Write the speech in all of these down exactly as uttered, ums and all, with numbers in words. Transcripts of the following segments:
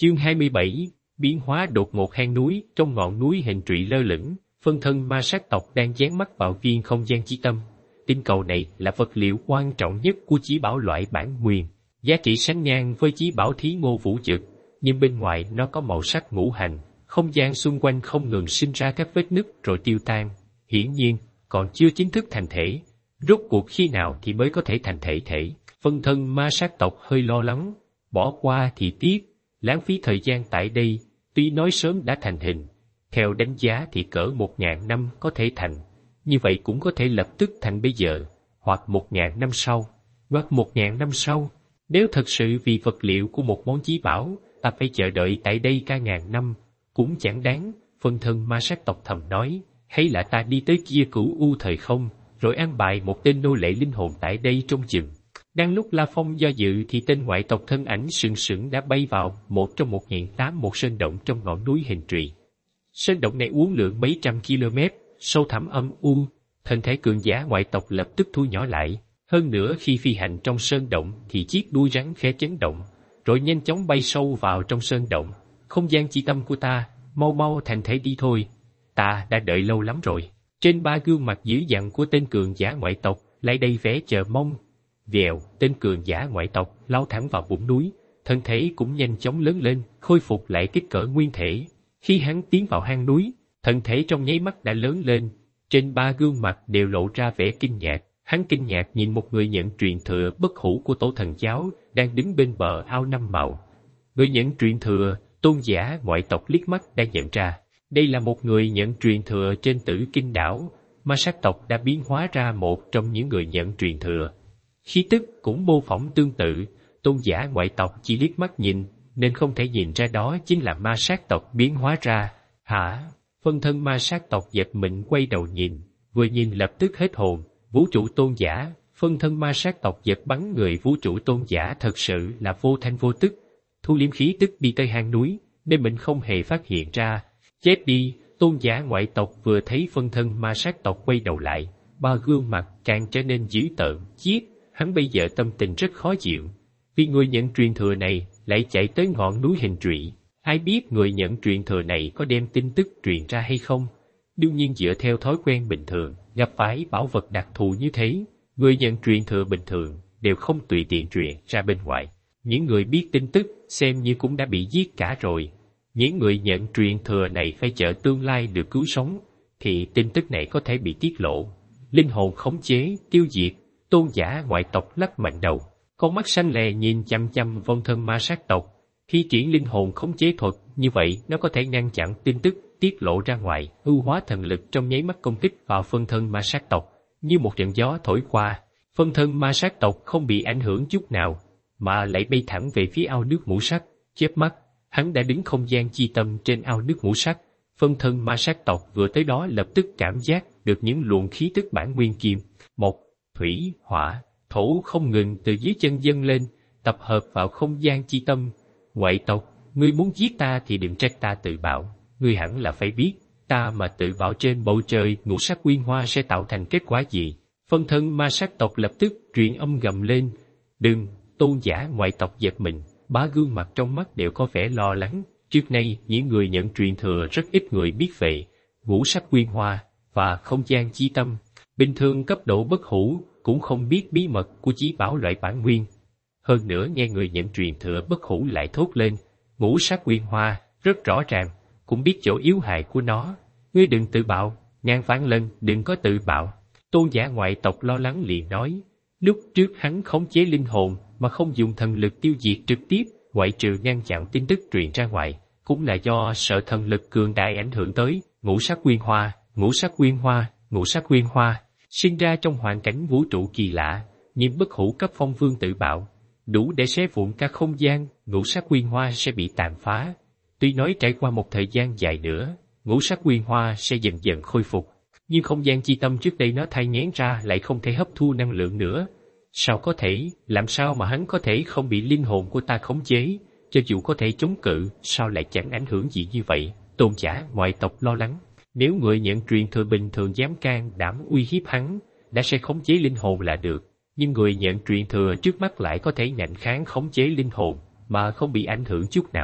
Chương hai mươi bảy, biến hóa đột ngột hang núi. Trong ngọn núi hình trụy lơ lửng, phân thân ma sát tộc đang dán mắt vào viên không gian chi tâm. Tinh cầu này là vật liệu quan trọng nhất của chí bảo loại bản nguyên, giá trị sánh ngang với chí bảo thí ngô vũ dực, nhưng bên ngoài nó có màu sắc ngũ hành, không gian xung quanh không ngừng sinh ra các vết nứt rồi tiêu tan. Hiển nhiên, còn chưa chính thức thành thể. Rốt cuộc khi nào thì mới có thể thành thể thể? Phân thân ma sát tộc hơi lo lắng, bỏ qua thì tiếc, lãng phí thời gian tại đây. Tuy nói sớm đã thành hình, theo đánh giá thì cỡ một ngàn năm có thể thành, như vậy cũng có thể lập tức thành bây giờ, hoặc một ngàn năm sau, hoặc một ngàn năm sau. Nếu thật sự vì vật liệu của một món chí bảo, ta phải chờ đợi tại đây cả ngàn năm, cũng chẳng đáng. Phân thân ma sát tộc thầm nói, hay là ta đi tới kia cửu u thời không, rồi an bài một tên nô lệ linh hồn tại đây trông chừng. Đang lúc La Phong do dự thì tên ngoại tộc thân ảnh sừng sững đã bay vào một trong một nghìn tám một sơn động trong ngọn núi hình trụy. Sơn động này uốn lượn mấy trăm km, sâu thẳm âm u, thân thể cường giả ngoại tộc lập tức thu nhỏ lại. Hơn nữa khi phi hành trong sơn động thì chiếc đuôi rắn khẽ chấn động, rồi nhanh chóng bay sâu vào trong sơn động. Không gian chi tâm của ta, mau mau thành thể đi thôi, ta đã đợi lâu lắm rồi. Trên ba gương mặt dữ dằn của tên cường giả ngoại tộc lại đầy vẻ chờ mong. Vèo, tên cường giả ngoại tộc lao thẳng vào bụng núi, thân thể cũng nhanh chóng lớn lên, khôi phục lại kích cỡ nguyên thể. Khi hắn tiến vào hang núi, thân thể trong nháy mắt đã lớn lên, trên ba gương mặt đều lộ ra vẻ kinh ngạc. Hắn kinh ngạc nhìn một người nhận truyền thừa bất hủ của tổ thần giáo đang đứng bên bờ ao năm màu. Người nhận truyền thừa, tôn giả ngoại tộc liếc mắt đã nhận ra, đây là một người nhận truyền thừa trên Tử Kinh đảo. Ma sát tộc đã biến hóa ra một trong những người nhận truyền thừa. Khí tức cũng mô phỏng tương tự, tôn giả ngoại tộc chỉ liếc mắt nhìn, nên không thể nhìn ra đó chính là ma sát tộc biến hóa ra. Hả? Phân thân ma sát tộc giật mình quay đầu nhìn, vừa nhìn lập tức hết hồn. Vũ trụ tôn giả, phân thân ma sát tộc giật bắn người vũ trụ tôn giả thật sự là vô thanh vô tức. Thu liếm khí tức đi tới hang núi, nên mình không hề phát hiện ra. Chết đi, tôn giả ngoại tộc vừa thấy phân thân ma sát tộc quay đầu lại, ba gương mặt càng trở nên dữ tợn, giết. Hắn bây giờ tâm tình rất khó chịu, vì người nhận truyền thừa này lại chạy tới ngọn núi hình trụy. Ai biết người nhận truyền thừa này có đem tin tức truyền ra hay không? Đương nhiên dựa theo thói quen bình thường, gặp phải bảo vật đặc thù như thế, người nhận truyền thừa bình thường đều không tùy tiện truyền ra bên ngoài. Những người biết tin tức xem như cũng đã bị giết cả rồi. Những người nhận truyền thừa này phải chờ tương lai được cứu sống, thì tin tức này có thể bị tiết lộ. Linh hồn khống chế, tiêu diệt. Tôn giả ngoại tộc lắc mạnh đầu, con mắt xanh lè nhìn chăm chăm phân thân ma sát tộc. Khi triển linh hồn khống chế thuật, như vậy nó có thể ngăn chặn tin tức tiết lộ ra ngoài, ưu hóa thần lực trong nháy mắt công kích vào phân thân ma sát tộc. Như một trận gió thổi qua, phân thân ma sát tộc không bị ảnh hưởng chút nào, mà lại bay thẳng về phía ao nước ngũ sắc. Chớp mắt, hắn đã đứng không gian chi tâm trên ao nước ngũ sắc. Phân thân ma sát tộc vừa tới đó lập tức cảm giác được những luồng khí tức bản nguyên kim, một thủy, hỏa, thổ không ngừng từ dưới chân dâng lên, tập hợp vào không gian chi tâm. Ngoại tộc, ngươi muốn giết ta thì đừng trách ta tự bạo, ngươi hẳn là phải biết, ta mà tự bạo trên bầu trời ngũ sắc quyên hoa sẽ tạo thành kết quả gì. Phân thân ma sát tộc lập tức truyền âm gầm lên, đừng. Tôn giả ngoại tộc giật mình, ba gương mặt trong mắt đều có vẻ lo lắng. Trước nay, những người nhận truyền thừa rất ít người biết về ngũ sắc quyên hoa và không gian chi tâm. Bình thường cấp độ bất hủ cũng không biết bí mật của chí bảo loại bản nguyên. Hơn nữa nghe người nhận truyền thừa bất hủ lại thốt lên, ngũ sắc quyên hoa, rất rõ ràng, cũng biết chỗ yếu hại của nó. Ngươi đừng tự bạo, ngàn vạn lần đừng có tự bạo. Tôn giả ngoại tộc lo lắng liền nói, lúc trước hắn khống chế linh hồn mà không dùng thần lực tiêu diệt trực tiếp, ngoại trừ ngăn chặn tin tức truyền ra ngoài, cũng là do sợ thần lực cường đại ảnh hưởng tới ngũ sắc quyên hoa, ngũ sắc quyên hoa, ngũ sắc quyên hoa. Sinh ra trong hoàn cảnh vũ trụ kỳ lạ, nhưng bất hủ cấp phong vương tự bạo, đủ để xé vụn cả không gian, ngũ sắc quyên hoa sẽ bị tàn phá. Tuy nói trải qua một thời gian dài nữa, ngũ sắc quyên hoa sẽ dần dần khôi phục, nhưng không gian chi tâm trước đây nó thay ngén ra lại không thể hấp thu năng lượng nữa. Sao có thể, làm sao mà hắn có thể không bị linh hồn của ta khống chế, cho dù có thể chống cự, sao lại chẳng ảnh hưởng gì như vậy? Tôn giả ngoại tộc lo lắng. Nếu người nhận truyền thừa bình thường dám can đảm uy hiếp hắn, đã sẽ khống chế linh hồn là được. Nhưng người nhận truyền thừa trước mắt lại có thể ngạnh kháng khống chế linh hồn, mà không bị ảnh hưởng chút nào.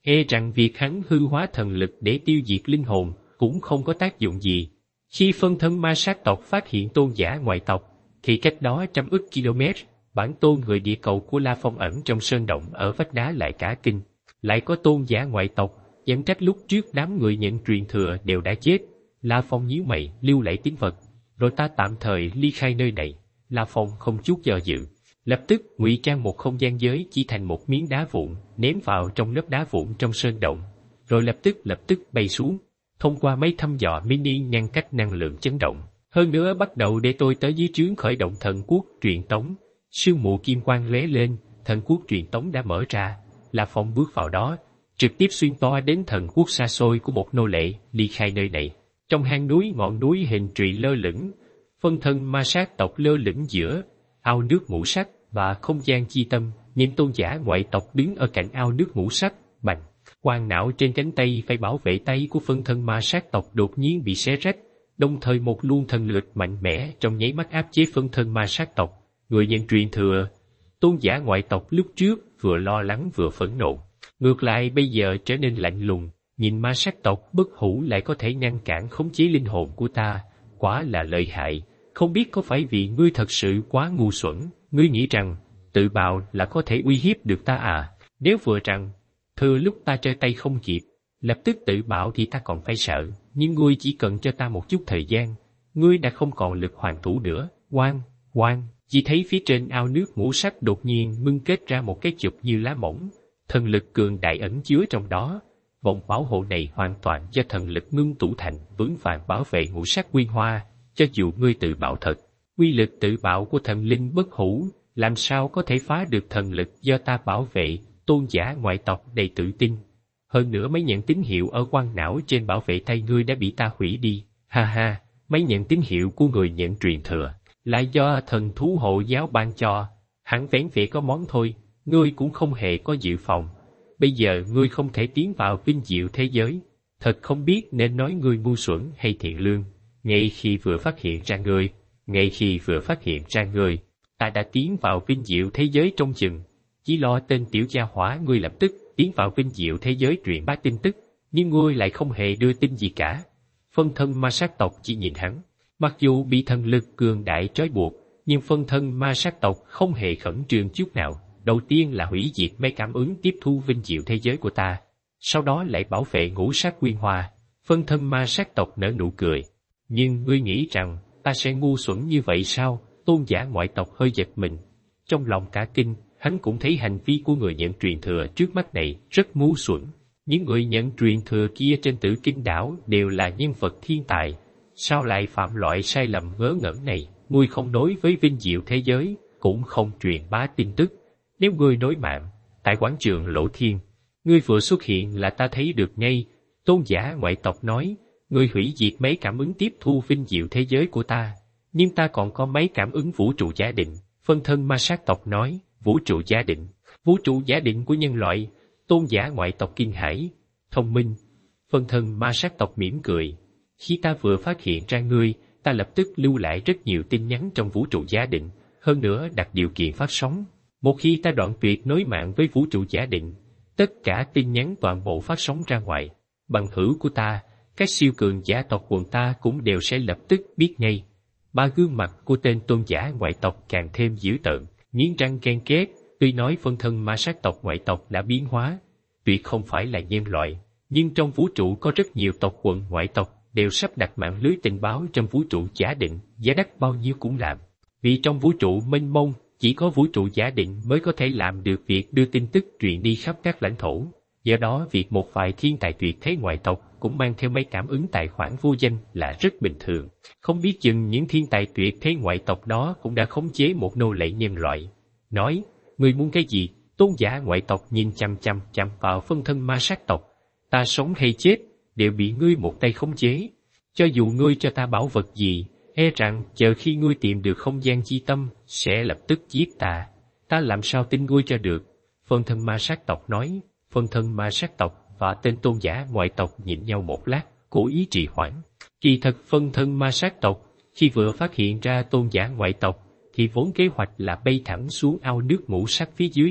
e rằng việc hắn hư hóa thần lực để tiêu diệt linh hồn cũng không có tác dụng gì. Khi phân thân ma sát tộc phát hiện tôn giả ngoại tộc, thì cách đó trăm ức km, bản tôn người địa cầu của La Phong ẩn trong sơn động ở vách đá lại cả kinh. Lại có tôn giả ngoại tộc, dám trách lúc trước đám người nhận truyền thừa đều đã chết. La Phong nhíu mày, lưu lại tín vật, rồi ta tạm thời ly khai nơi này. La Phong không chút do dự, lập tức ngụy trang một không gian giới chỉ thành một miếng đá vụn, ném vào trong lớp đá vụn trong sơn động, rồi lập tức lập tức bay xuống, thông qua máy thăm dò mini ngăn cách năng lượng chấn động. Hơn nữa bắt đầu để tôi tới dưới trướng khởi động thần quốc truyền tống. Sương mù kim quang lóe lên, thần quốc truyền tống đã mở ra. La Phong bước vào đó, trực tiếp xuyên toa đến thần quốc xa xôi của một nô lệ, ly khai nơi này. Trong hang núi ngọn núi hình trụy lơ lửng, phân thân ma sát tộc lơ lửng giữa ao nước ngũ sắc và không gian chi tâm. Những tôn giả ngoại tộc đứng ở cạnh ao nước ngũ sắc, bành. Quang não trên cánh tay phải bảo vệ tay của phân thân ma sát tộc đột nhiên bị xé rách, đồng thời một luồng thần lực mạnh mẽ trong nháy mắt áp chế phân thân ma sát tộc. Người nhận truyền thừa, tôn giả ngoại tộc lúc trước vừa lo lắng vừa phẫn nộ, ngược lại bây giờ trở nên lạnh lùng, nhìn ma sát tộc bất hủ lại có thể ngăn cản khống chế linh hồn của ta, quá là lợi hại. Không biết có phải vì ngươi thật sự quá ngu xuẩn, ngươi nghĩ rằng tự bạo là có thể uy hiếp được ta à? Nếu vừa rằng thừa lúc ta trở tay không kịp, lập tức tự bạo thì ta còn phải sợ, nhưng ngươi chỉ cần cho ta một chút thời gian, ngươi đã không còn lực hoàn thủ nữa. Oan, oan. Chỉ thấy phía trên ao nước ngũ sắc đột nhiên ngưng kết ra một cái chụp như lá mỏng, thần lực cường đại ẩn chứa trong đó. Vòng bảo hộ này hoàn toàn do thần lực ngưng tụ thành, vững vàng bảo vệ ngũ sắc nguyên hoa. Cho dù ngươi tự bạo thật, uy lực tự bạo của thần linh bất hủ, làm sao có thể phá được thần lực do ta bảo vệ? Tôn giả ngoại tộc đầy tự tin. Hơn nữa mấy nhận tín hiệu ở quang não trên bảo vệ tay ngươi đã bị ta hủy đi. Ha ha, mấy nhận tín hiệu của người nhận truyền thừa là do thần thú hộ giáo ban cho, hẳn vẻn vẹn có món thôi, ngươi cũng không hề có dự phòng. Bây giờ ngươi không thể tiến vào vinh diệu thế giới, thật không biết nên nói ngươi ngu xuẩn hay thiện lương. Ngay khi vừa phát hiện ra ngươi, ngay khi vừa phát hiện ra ngươi, ta đã tiến vào vinh diệu thế giới trong chừng, chỉ lo tên tiểu gia hỏa ngươi lập tức tiến vào vinh diệu thế giới truyền bá tin tức, nhưng ngươi lại không hề đưa tin gì cả. Phân thân ma sát tộc chỉ nhìn hắn. Mặc dù bị thần lực cường đại trói buộc, nhưng phân thân ma sát tộc không hề khẩn trương chút nào. Đầu tiên là hủy diệt mấy cảm ứng tiếp thu vinh diệu thế giới của ta, sau đó lại bảo vệ ngũ sắc nguyên hoa. Phân thân ma sát tộc nở nụ cười. Nhưng ngươi nghĩ rằng ta sẽ ngu xuẩn như vậy sao? Tôn giả ngoại tộc hơi giật mình. Trong lòng cả kinh, hắn cũng thấy hành vi của người nhận truyền thừa trước mắt này rất ngu xuẩn. Những người nhận truyền thừa kia trên Tử Kinh đảo đều là nhân vật thiên tài. Sao lại phạm loại sai lầm ngớ ngẩn này? Ngươi không nối với vinh diệu thế giới, cũng không truyền bá tin tức. Nếu ngươi nối mạng, tại quảng trường Lộ Thiên, ngươi vừa xuất hiện là ta thấy được ngay. Tôn giả ngoại tộc nói, ngươi hủy diệt mấy cảm ứng tiếp thu vinh diệu thế giới của ta, nhưng ta còn có mấy cảm ứng vũ trụ giả định. Phân thân ma sát tộc nói, vũ trụ giả định, vũ trụ giả định của nhân loại. Tôn giả ngoại tộc kinh hãi, thông minh. Phân thân ma sát tộc mỉm cười. Khi ta vừa phát hiện ra ngươi, ta lập tức lưu lại rất nhiều tin nhắn trong vũ trụ giả định, hơn nữa đặt điều kiện phát sóng. Một khi ta đoạn tuyệt nối mạng với vũ trụ giả định, tất cả tin nhắn toàn bộ phát sóng ra ngoài. Bằng hữu của ta, các siêu cường giả tộc quần ta cũng đều sẽ lập tức biết ngay. Ba gương mặt của tên tôn giả ngoại tộc càng thêm dữ tợn, nghiến răng ken két. Tuy nói phân thân ma sát tộc ngoại tộc đã biến hóa, tuyệt không phải là nhân loại, nhưng trong vũ trụ có rất nhiều tộc quần ngoại tộc đều sắp đặt mạng lưới tình báo trong vũ trụ giả định, giá đắt bao nhiêu cũng làm. Vì trong vũ trụ mênh mông, chỉ có vũ trụ giả định mới có thể làm được việc đưa tin tức truyền đi khắp các lãnh thổ. Do đó việc một vài thiên tài tuyệt thế ngoại tộc cũng mang theo mấy cảm ứng tài khoản vô danh là rất bình thường. Không biết chừng những thiên tài tuyệt thế ngoại tộc đó cũng đã khống chế một nô lệ nhân loại. Nói, ngươi muốn cái gì? Tôn giả ngoại tộc nhìn chăm chăm chăm vào phân thân ma sát tộc. Ta sống hay chết, đều bị ngươi một tay khống chế. Cho dù ngươi cho ta bảo vật gì, e rằng chờ khi ngươi tìm được không gian chi tâm, sẽ lập tức giết ta. Ta làm sao tin ngươi cho được? Phân thân ma sát tộc nói. Phân thân ma sát tộc và tên tôn giả ngoại tộc nhìn nhau một lát, cố ý trì hoãn. Kỳ thật phân thân ma sát tộc, khi vừa phát hiện ra tôn giả ngoại tộc, thì vốn kế hoạch là bay thẳng xuống ao nước ngũ sắc phía dưới.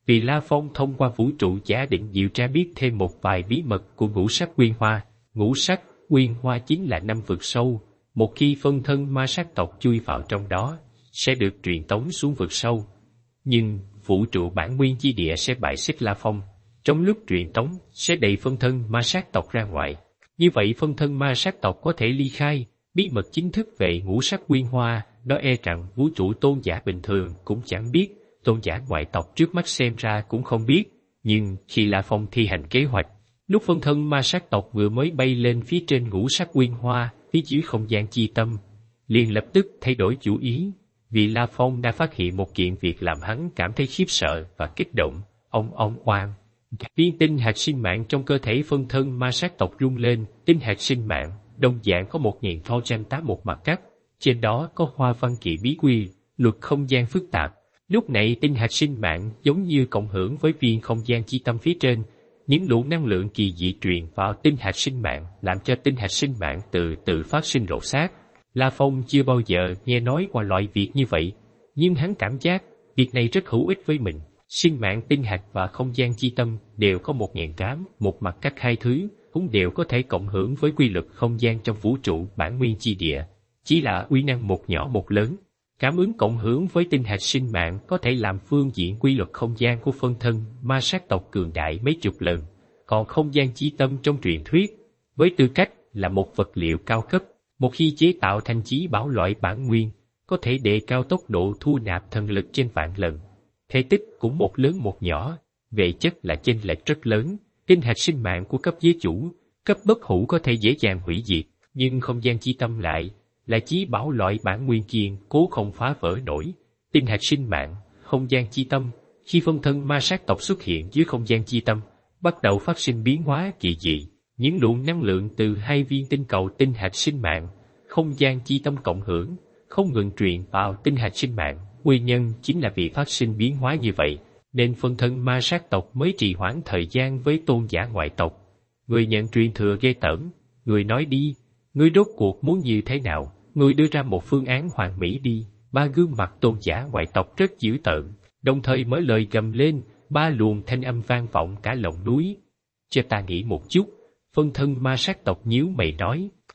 Vì La Phong thông qua vũ trụ giả định điều tra biết thêm một vài bí mật của ngũ sắc nguyên hoa. Ngũ sắc nguyên hoa chính là năm vực sâu. Một khi phân thân ma sát tộc chui vào trong đó, sẽ được truyền tống xuống vực sâu. Nhưng vũ trụ bản nguyên chi địa sẽ bại xích La Phong. Trong lúc truyền tống, sẽ đẩy phân thân ma sát tộc ra ngoài. Như vậy phân thân ma sát tộc có thể ly khai. Bí mật chính thức về ngũ sắc nguyên hoa, đó e rằng vũ trụ tôn giả bình thường cũng chẳng biết, tôn giả ngoại tộc trước mắt xem ra cũng không biết. Nhưng khi La Phong thi hành kế hoạch, lúc phân thân ma sát tộc vừa mới bay lên phía trên ngũ sắc nguyên hoa, phía dưới không gian chi tâm, liền lập tức thay đổi chủ ý, vì La Phong đã phát hiện một kiện việc làm hắn cảm thấy khiếp sợ và kích động. Ông ông oan. Viên tinh hạt sinh mạng trong cơ thể phân thân ma sát tộc rung lên. Tinh hạt sinh mạng đồng dạng có một nghìn không trăm tám mươi mốt mặt cắt, trên đó có hoa văn kỳ bí quy, luật không gian phức tạp. Lúc này tinh hạt sinh mạng giống như cộng hưởng với viên không gian chi tâm phía trên, những luồng năng lượng kỳ dị truyền vào tinh hạt sinh mạng, làm cho tinh hạt sinh mạng từ từ phát sinh rột xác. La Phong chưa bao giờ nghe nói qua loại việc như vậy, nhưng hắn cảm giác việc này rất hữu ích với mình. Sinh mạng tinh hạt và không gian chi tâm đều có một ngàn tám, một mặt các hai thứ, cũng đều có thể cộng hưởng với quy luật không gian trong vũ trụ bản nguyên chi địa, chỉ là uy năng một nhỏ một lớn. Cảm ứng cộng hưởng với tinh hạt sinh mạng có thể làm phương diện quy luật không gian của phân thân ma sát tộc cường đại mấy chục lần, còn không gian chi tâm trong truyền thuyết, với tư cách là một vật liệu cao cấp, một khi chế tạo thành chí bảo loại bản nguyên, có thể đề cao tốc độ thu nạp thần lực trên vạn lần. Thể tích cũng một lớn một nhỏ, về chất là chênh lệch rất lớn. Tinh hạt sinh mạng của cấp giới chủ, cấp bất hủ có thể dễ dàng hủy diệt, nhưng không gian chi tâm lại là chí bảo loại bản nguyên kiên cố không phá vỡ nổi. Tinh hạt sinh mạng, không gian chi tâm, khi phân thân ma sát tộc xuất hiện dưới không gian chi tâm, bắt đầu phát sinh biến hóa kỳ dị. Những luồng năng lượng từ hai viên tinh cầu tinh hạt sinh mạng, không gian chi tâm cộng hưởng, không ngừng truyền vào tinh hạt sinh mạng. Nguyên nhân chính là vì phát sinh biến hóa như vậy, nên phân thân ma sát tộc mới trì hoãn thời gian với tôn giả ngoại tộc. Người nhận truyền thừa ghê tởm, người nói đi, ngươi rốt cuộc muốn như thế nào, ngươi đưa ra một phương án hoàn mỹ đi. Ba gương mặt tôn giả ngoại tộc rất dữ tợn, đồng thời mở lời gầm lên, ba luồng thanh âm vang vọng cả lòng núi. Cho ta nghĩ một chút, phân thân ma sát tộc nhíu mày nói,